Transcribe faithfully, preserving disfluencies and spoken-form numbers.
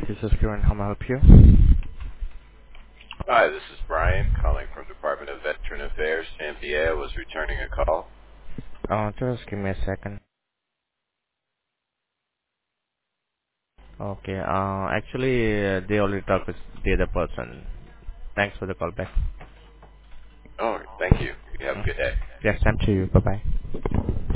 This is Kieran. How may I help you? Hi, this is Brian calling from Department of Veteran Affairs, San Diego. I was returning a call. Uh, just give me a second. Okay. Uh, actually, uh, they already talked with the other person. Thanks for the call back. Oh, thank you. You have a Mm. good day. Yes, same to you. Bye bye.